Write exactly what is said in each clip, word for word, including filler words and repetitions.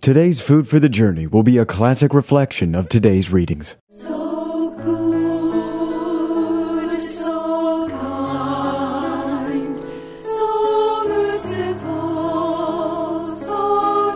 Today's Food for the Journey will be a classic reflection of today's readings. So good, so kind, so merciful, so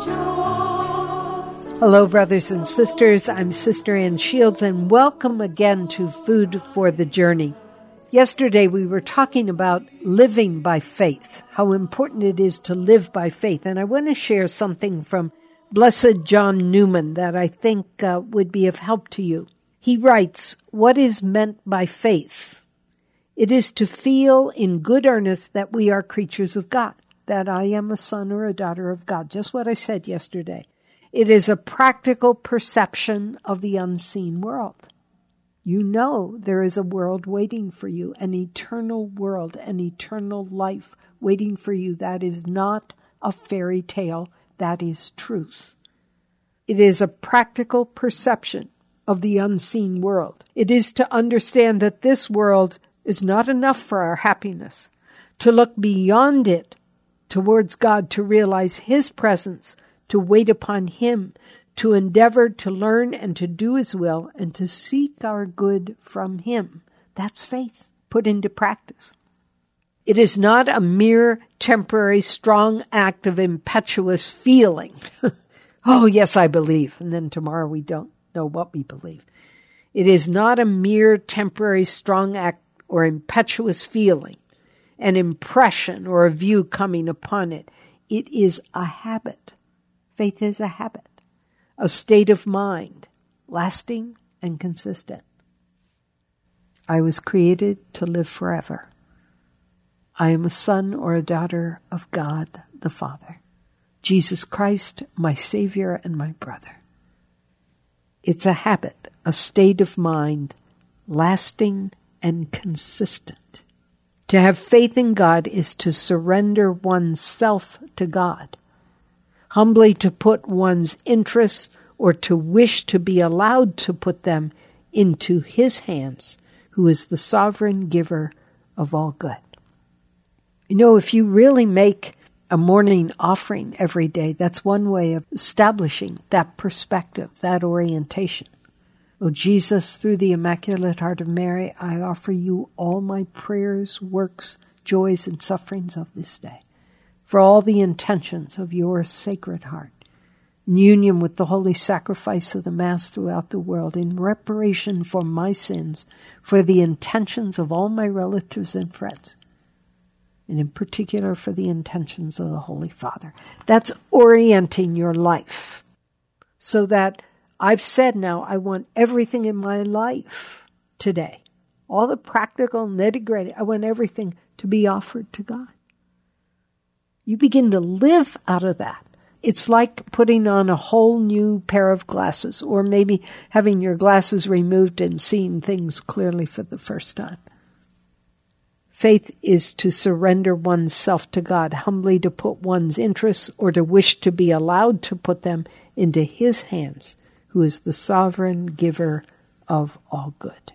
just. Hello, brothers and sisters. I'm Sister Ann Shields, and welcome again to Food for the Journey. Yesterday, we were talking about living by faith, how important it is to live by faith. And I want to share something from Blessed John Newman that I think uh, would be of help to you. He writes, "What is meant by faith? It is to feel in good earnest that we are creatures of God, that I am a son or a daughter of God," just what I said yesterday. It is a practical perception of the unseen world. You know there is a world waiting for you, an eternal world, an eternal life waiting for you. That is not a fairy tale. That is truth. It is a practical perception of the unseen world. It is to understand that this world is not enough for our happiness, to look beyond it towards God, to realize His presence, to wait upon Him, to endeavor to learn and to do His will, and to seek our good from Him. That's faith put into practice. It is not a mere temporary strong act of impetuous feeling. Oh, yes, I believe. And then tomorrow we don't know what we believe. It is not a mere temporary strong act or impetuous feeling, an impression or a view coming upon it. It is a habit. Faith is a habit, a state of mind, lasting and consistent. I was created to live forever. I am a son or a daughter of God the Father, Jesus Christ, my Savior and my brother. It's a habit, a state of mind, lasting and consistent. To have faith in God is to surrender oneself to God, humbly to put one's interests or to wish to be allowed to put them into His hands, who is the sovereign giver of all good. You know, if you really make a morning offering every day, that's one way of establishing that perspective, that orientation. Oh, Jesus, through the Immaculate Heart of Mary, I offer you all my prayers, works, joys, and sufferings of this day, for all the intentions of your Sacred Heart, in union with the holy sacrifice of the Mass throughout the world, in reparation for my sins, for the intentions of all my relatives and friends, and in particular for the intentions of the Holy Father. That's orienting your life, so that I've said now I want everything in my life today, all the practical nitty-gritty, I want everything to be offered to God. You begin to live out of that. It's like putting on a whole new pair of glasses, or maybe having your glasses removed and seeing things clearly for the first time. Faith is to surrender oneself to God, humbly to put one's interests or to wish to be allowed to put them into His hands, who is the sovereign giver of all good.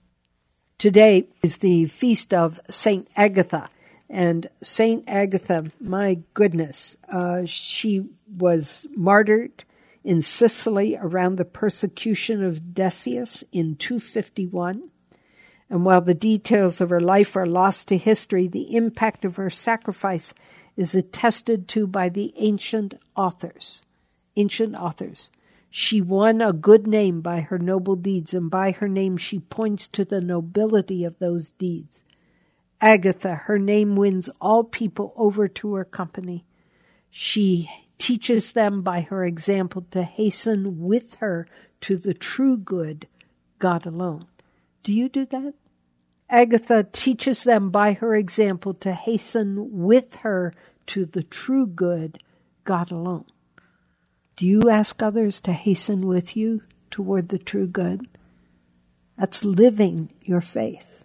Today is the feast of Saint Agatha. And Saint Agatha, my goodness, uh, she was martyred in Sicily around the persecution of Decius in two fifty-one. And while the details of her life are lost to history, the impact of her sacrifice is attested to by the ancient authors. Ancient authors. She won a good name by her noble deeds, and by her name she points to the nobility of those deeds. Agatha, her name wins all people over to her company. She teaches them by her example to hasten with her to the true good, God alone. Do you do that? Agatha teaches them by her example to hasten with her to the true good, God alone. Do you ask others to hasten with you toward the true good? That's living your faith.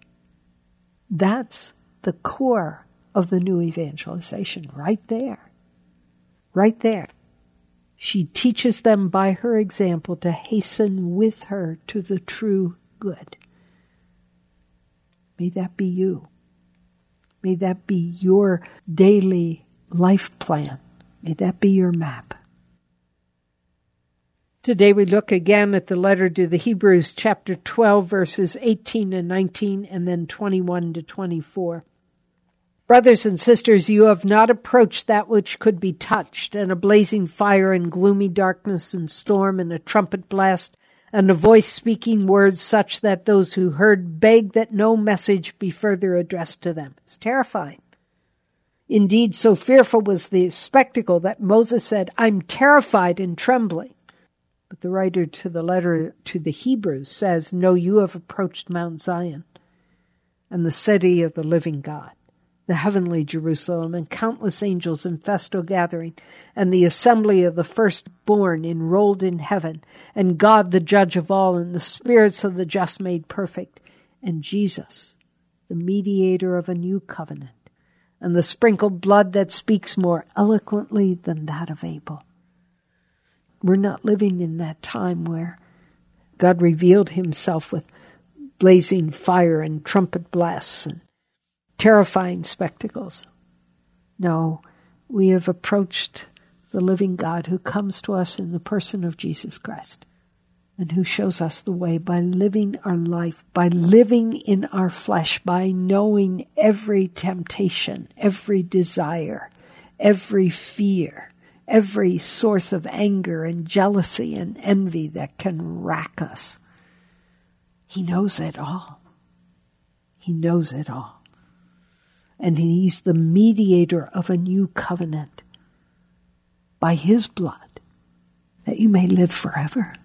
That's the core of the new evangelization, right there. Right there. She teaches them by her example to hasten with her to the true good. May that be you. May that be your daily life plan. May that be your map. Today we look again at the letter to the Hebrews, chapter twelve, verses eighteen and nineteen, and then twenty-one to twenty-four. Brothers and sisters, you have not approached that which could be touched, and a blazing fire and gloomy darkness and storm and a trumpet blast and a voice speaking words such that those who heard begged that no message be further addressed to them. It's terrifying. Indeed, so fearful was the spectacle that Moses said, I'm terrified and trembling. But the writer to the letter to the Hebrews says, no, you have approached Mount Zion and the city of the living God, the heavenly Jerusalem, and countless angels in festal gathering, and the assembly of the firstborn enrolled in heaven, and God the judge of all, and the spirits of the just made perfect, and Jesus, the mediator of a new covenant, and the sprinkled blood that speaks more eloquently than that of Abel. We're not living in that time where God revealed himself with blazing fire and trumpet blasts and terrifying spectacles. No, we have approached the living God who comes to us in the person of Jesus Christ and who shows us the way by living our life, by living in our flesh, by knowing every temptation, every desire, every fear, every source of anger and jealousy and envy that can rack us. He knows it all. He knows it all. And he's the mediator of a new covenant by his blood, that you may live forever.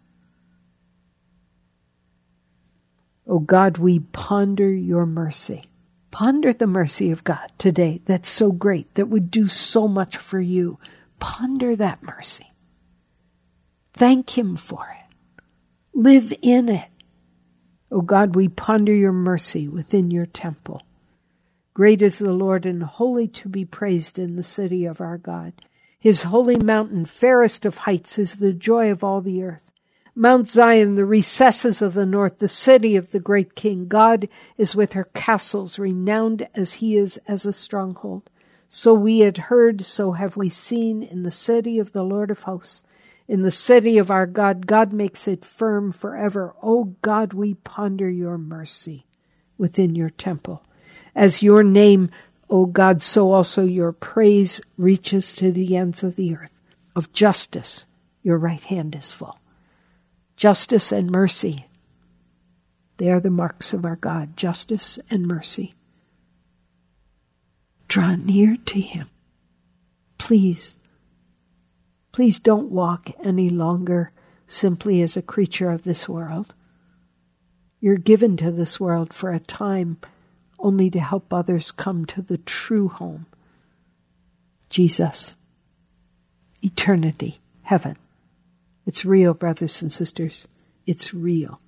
O God, we ponder your mercy. Ponder the mercy of God today that's so great, that would do so much for you. Ponder that mercy. Thank him for it. Live in it. O God, we ponder your mercy within your temple. Great is the Lord and holy to be praised in the city of our God. His holy mountain, fairest of heights, is the joy of all the earth. Mount Zion, the recesses of the north, the city of the great King. God is with her castles, renowned as he is as a stronghold. So we had heard, so have we seen in the city of the Lord of hosts. In the city of our God, God makes it firm forever. O God, we ponder your mercy within your temple. As your name, O God, so also your praise reaches to the ends of the earth. Of justice, your right hand is full. Justice and mercy, they are the marks of our God. Justice and mercy. Draw near to him. Please, please don't walk any longer simply as a creature of this world. You're given to this world for a time only to help others come to the true home. Jesus. Eternity. Heaven. It's real, brothers and sisters. It's real.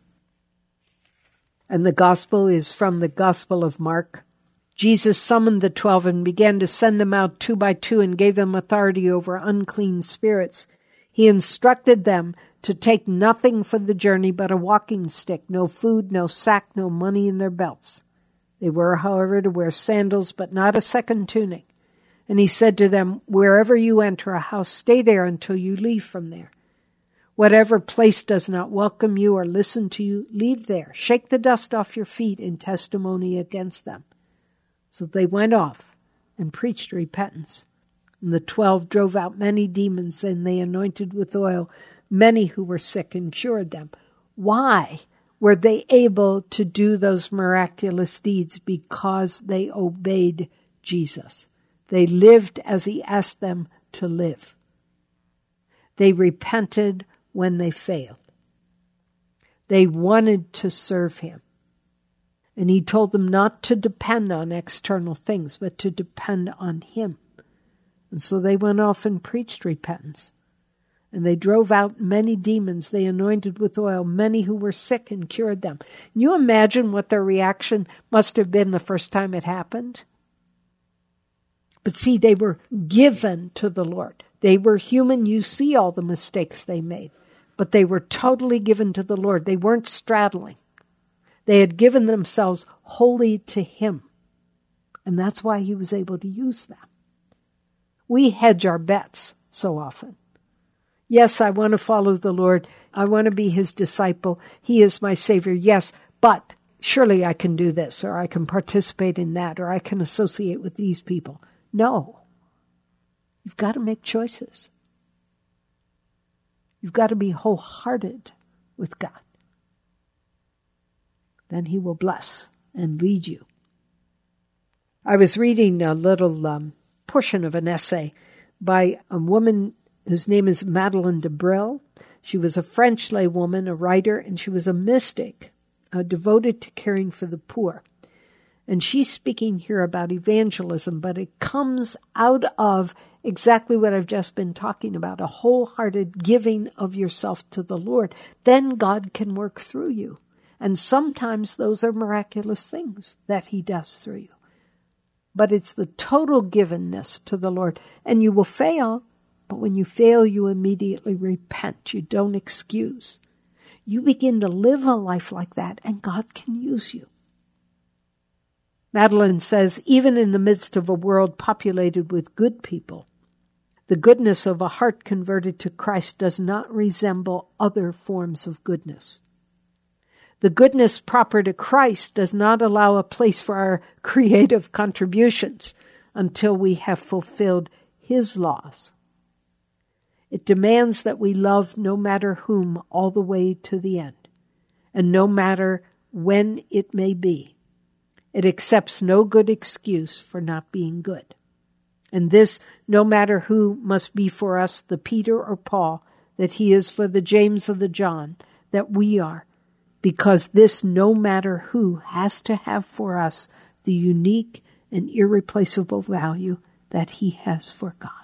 And the gospel is from the Gospel of Mark. Jesus summoned the twelve and began to send them out two by two and gave them authority over unclean spirits. He instructed them to take nothing for the journey but a walking stick, no food, no sack, no money in their belts. They were, however, to wear sandals, but not a second tunic. And he said to them, wherever you enter a house, stay there until you leave from there. Whatever place does not welcome you or listen to you, leave there. Shake the dust off your feet in testimony against them. So they went off and preached repentance. And the twelve drove out many demons, and they anointed with oil many who were sick and cured them. Why were they able to do those miraculous deeds? Because they obeyed Jesus. They lived as he asked them to live. They repented when they failed. They wanted to serve him. And he told them not to depend on external things, but to depend on him. And so they went off and preached repentance. And they drove out many demons. They anointed with oil many who were sick and cured them. Can you imagine what their reaction must have been the first time it happened? But see, they were given to the Lord. They were human. You see all the mistakes they made. But they were totally given to the Lord. They weren't straddling. They had given themselves wholly to him. And that's why he was able to use them. We hedge our bets so often. Yes, I want to follow the Lord. I want to be his disciple. He is my Savior. Yes, but surely I can do this, or I can participate in that, or I can associate with these people. No. You've got to make choices. You've got to be wholehearted with God. Then he will bless and lead you. I was reading a little um, portion of an essay by a woman whose name is Madeleine de Bril. She was a French laywoman, a writer, and she was a mystic, uh, devoted to caring for the poor. And she's speaking here about evangelism, but it comes out of exactly what I've just been talking about, a wholehearted giving of yourself to the Lord. Then God can work through you. And sometimes those are miraculous things that he does through you. But it's the total givenness to the Lord. And you will fail, but when you fail, you immediately repent. You don't excuse. You begin to live a life like that, and God can use you. Madeleine says, even in the midst of a world populated with good people, the goodness of a heart converted to Christ does not resemble other forms of goodness. The goodness proper to Christ does not allow a place for our creative contributions until we have fulfilled his laws. It demands that we love no matter whom all the way to the end, and no matter when it may be. It accepts no good excuse for not being good. And this, no matter who, must be for us the Peter or Paul that he is for the James or the John that we are, because this no matter who has to have for us the unique and irreplaceable value that he has for God.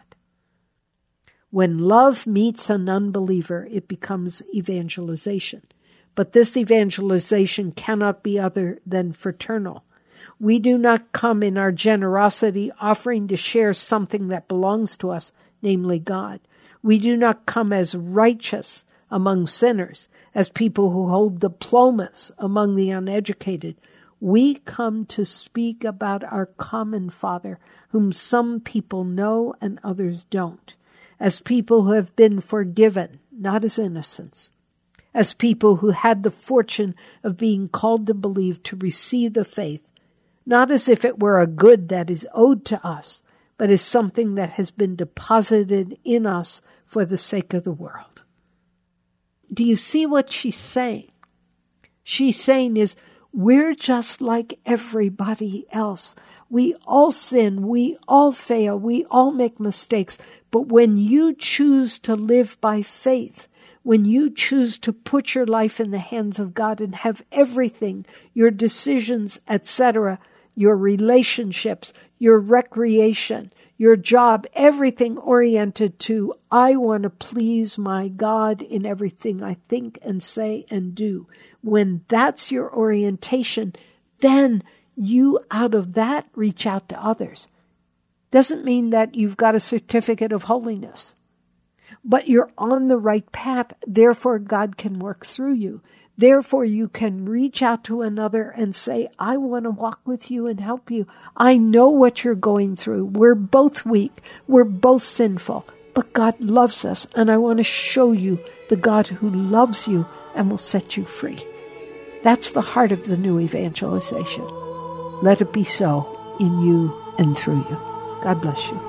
When love meets an unbeliever, it becomes evangelization. But this evangelization cannot be other than fraternal. We do not come in our generosity offering to share something that belongs to us, namely God. We do not come as righteous among sinners, as people who hold diplomas among the uneducated. We come to speak about our common Father, whom some people know and others don't, as people who have been forgiven, not as innocents, as people who had the fortune of being called to believe, to receive the faith, not as if it were a good that is owed to us, but as something that has been deposited in us for the sake of the world. Do you see what she's saying? She's saying is, we're just like everybody else. We all sin. We all fail. We all make mistakes. But when you choose to live by faith, when you choose to put your life in the hands of God and have everything, your decisions, et cetera, your relationships, your recreation, your job, everything oriented to, I want to please my God in everything I think and say and do. When that's your orientation, then you out of that reach out to others. Doesn't mean that you've got a certificate of holiness, but you're on the right path. Therefore, God can work through you. Therefore, you can reach out to another and say, I want to walk with you and help you. I know what you're going through. We're both weak. We're both sinful. But God loves us, and I want to show you the God who loves you and will set you free. That's the heart of the new evangelization. Let it be so in you and through you. God bless you.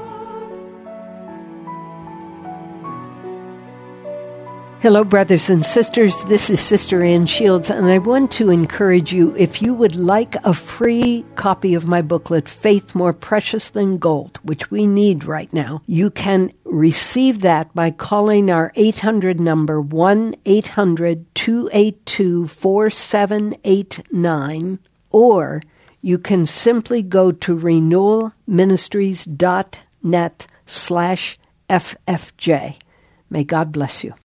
Hello, brothers and sisters. This is Sister Ann Shields, and I want to encourage you, if you would like a free copy of my booklet, Faith More Precious Than Gold, which we need right now, you can receive that by calling our eight hundred number, one eight hundred two eight two four seven eight nine, or you can simply go to renewalministries dot net slash F F J. May God bless you.